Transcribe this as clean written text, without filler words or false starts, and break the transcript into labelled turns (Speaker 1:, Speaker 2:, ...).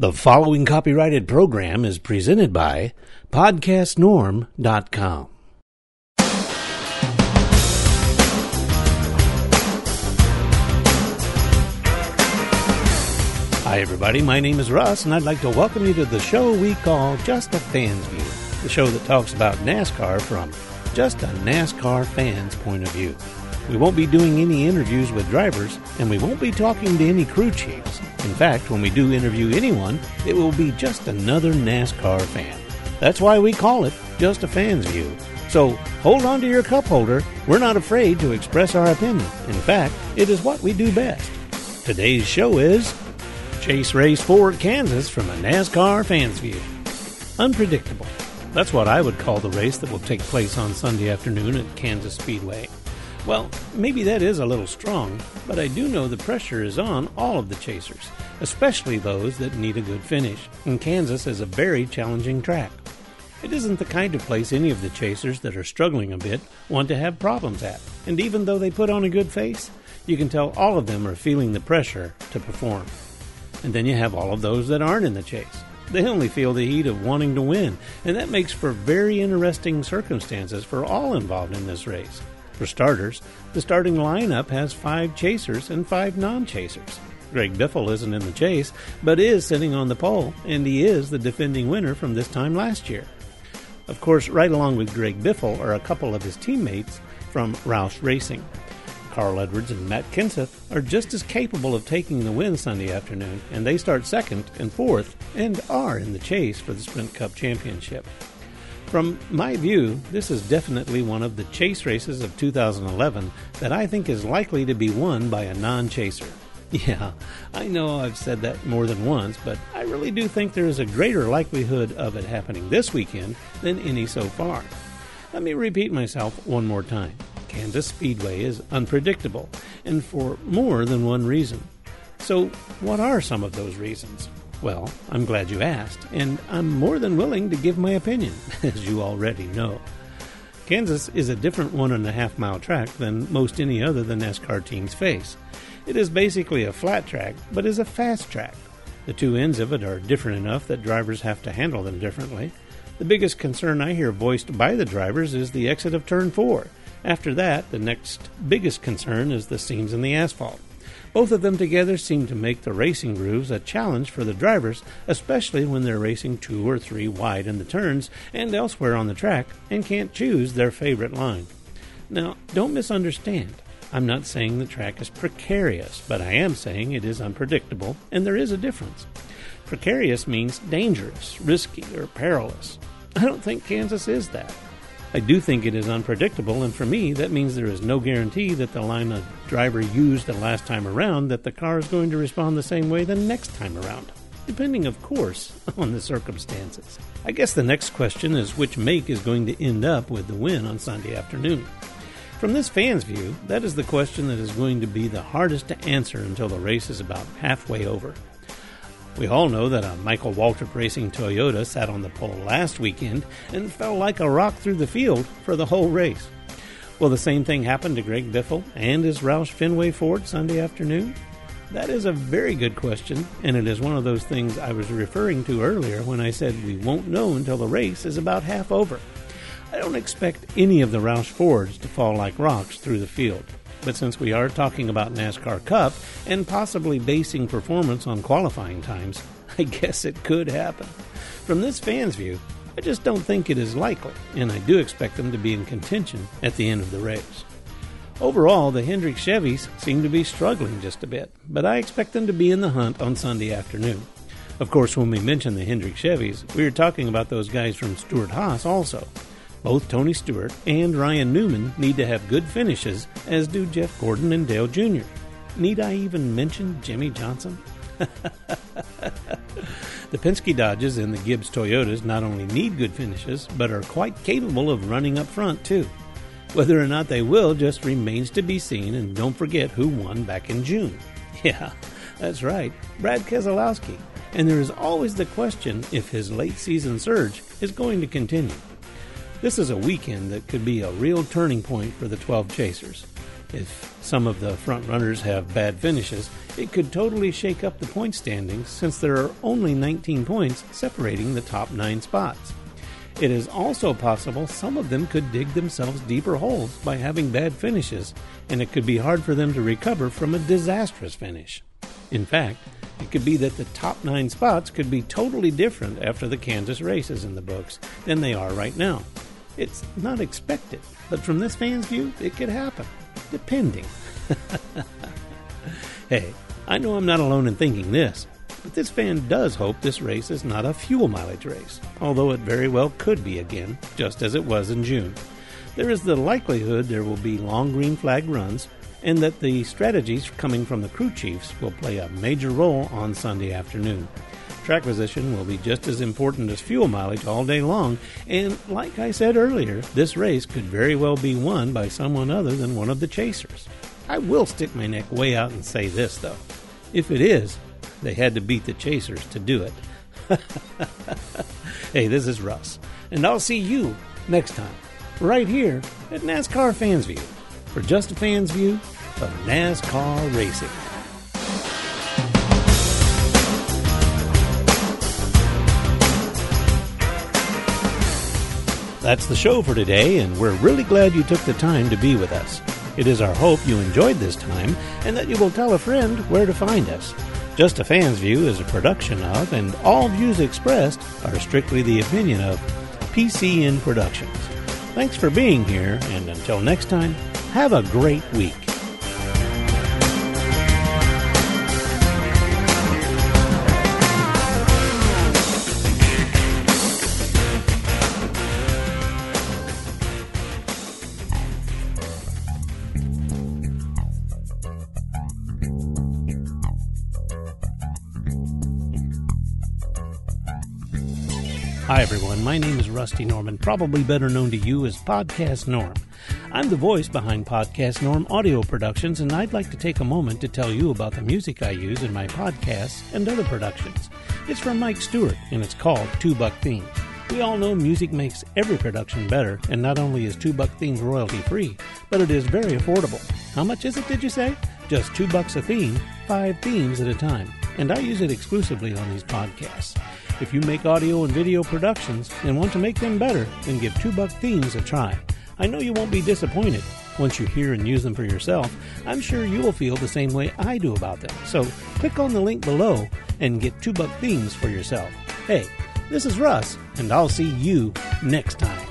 Speaker 1: The following copyrighted program is presented by PodcastNorm.com. Hi, everybody. My name is Russ, and I'd like to welcome you to the show we call Just a Fan's View, the show that talks about NASCAR from just a NASCAR fan's point of view. We won't be doing any interviews with drivers, and we won't be talking to any crew chiefs. In fact, when we do interview anyone, it will be just another NASCAR fan. That's why we call it Just a Fan's View. So hold on to your cup holder. We're not afraid to express our opinion. In fact, it is what we do best. Today's show is Chase Race 4 at Kansas from a NASCAR fan's view. Unpredictable. That's what I would call the race that will take place on Sunday afternoon at Kansas Speedway. Well, maybe that is a little strong, but I do know the pressure is on all of the chasers, especially those that need a good finish, and Kansas is a very challenging track. It isn't the kind of place any of the chasers that are struggling a bit want to have problems at, and even though they put on a good face, you can tell all of them are feeling the pressure to perform. And then you have all of those that aren't in the chase. They only feel the heat of wanting to win, and that makes for very interesting circumstances for all involved in this race. For starters, the starting lineup has 5 chasers and 5 non-chasers. Greg Biffle isn't in the chase, but is sitting on the pole, and he is the defending winner from this time last year. Of course, right along with Greg Biffle are a couple of his teammates from Roush Racing. Carl Edwards and Matt Kenseth are just as capable of taking the win Sunday afternoon, and they start second and fourth and are in the chase for the Sprint Cup Championship. From my view, this is definitely one of the chase races of 2011 that I think is likely to be won by a non-chaser. Yeah, I know I've said that more than once, but I really do think there is a greater likelihood of it happening this weekend than any so far. Let me repeat myself one more time. Kansas Speedway is unpredictable, and for more than one reason. So, what are some of those reasons? Well, I'm glad you asked, and I'm more than willing to give my opinion, as you already know. Kansas is a different 1.5-mile track than most any other the NASCAR teams face. It is basically a flat track, but is a fast track. The two ends of it are different enough that drivers have to handle them differently. The biggest concern I hear voiced by the drivers is the exit of Turn 4. After that, the next biggest concern is the seams in the asphalt. Both of them together seem to make the racing grooves a challenge for the drivers, especially when they're racing 2 or 3 wide in the turns and elsewhere on the track and can't choose their favorite line. Now, don't misunderstand. I'm not saying the track is precarious, but I am saying it is unpredictable, and there is a difference. Precarious means dangerous, risky, or perilous. I don't think Kansas is that. I do think it is unpredictable, and for me, that means there is no guarantee that the line a driver used the last time around that the car is going to respond the same way the next time around, depending, of course, on the circumstances. I guess the next question is which make is going to end up with the win on Sunday afternoon. From this fan's view, that is the question that is going to be the hardest to answer until the race is about halfway over. We all know that a Michael Waltrip Racing Toyota sat on the pole last weekend and fell like a rock through the field for the whole race. Will the same thing happen to Greg Biffle and his Roush Fenway Ford Sunday afternoon? That is a very good question, and it is one of those things I was referring to earlier when I said we won't know until the race is about half over. I don't expect any of the Roush Fords to fall like rocks through the field. But since we are talking about NASCAR Cup and possibly basing performance on qualifying times, I guess it could happen. From this fan's view, I just don't think it is likely, and I do expect them to be in contention at the end of the race. Overall, the Hendrick Chevys seem to be struggling just a bit, but I expect them to be in the hunt on Sunday afternoon. Of course, when we mention the Hendrick Chevys, we are talking about those guys from Stewart-Haas also. Both Tony Stewart and Ryan Newman need to have good finishes, as do Jeff Gordon and Dale Jr. Need I even mention Jimmy Johnson? The Penske Dodges and the Gibbs Toyotas not only need good finishes, but are quite capable of running up front, too. Whether or not they will just remains to be seen, and don't forget who won back in June. Yeah, that's right, Brad Keselowski. And there is always the question if his late-season surge is going to continue. This is a weekend that could be a real turning point for the 12 chasers. If some of the front runners have bad finishes, it could totally shake up the point standings since there are only 19 points separating the top 9 spots. It is also possible some of them could dig themselves deeper holes by having bad finishes, and it could be hard for them to recover from a disastrous finish. In fact, it could be that the top 9 spots could be totally different after the Kansas race is in the books than they are right now. It's not expected, but from this fan's view, it could happen, depending. Hey, I know I'm not alone in thinking this, but this fan does hope this race is not a fuel mileage race, although it very well could be again, just as it was in June. There is the likelihood there will be long green flag runs, and that the strategies coming from the crew chiefs will play a major role on Sunday afternoon. Track position will be just as important as fuel mileage all day long, and like I said earlier, this race could very well be won by someone other than one of the chasers. I will stick my neck way out and say this, though. If it is, they had to beat the chasers to do it. Hey, this is Russ, and I'll see you next time, right here at NASCAR Fans View, for Just a Fan's View of NASCAR Racing. That's the show for today, and we're really glad you took the time to be with us. It is our hope you enjoyed this time and that you will tell a friend where to find us. Just a Fan's View is a production of, and all views expressed are strictly the opinion of, PCN Productions. Thanks for being here, and until next time, have a great week. Hi everyone, my name is Rusty Norman, probably better known to you as Podcast Norm. I'm the voice behind Podcast Norm Audio Productions, and I'd like to take a moment to tell you about the music I use in my podcasts and other productions. It's from Mike Stewart, and it's called Two Buck Themes. We all know music makes every production better, and not only is 2 Buck Themes royalty-free, but it is very affordable. How much is it, did you say? Just $2 a theme, 5 themes at a time, and I use it exclusively on these podcasts. If you make audio and video productions and want to make them better, then give 2 Buck Themes a try. I know you won't be disappointed. Once you hear and use them for yourself, I'm sure you will feel the same way I do about them. So click on the link below and get 2 Buck Themes for yourself. Hey, this is Russ, and I'll see you next time.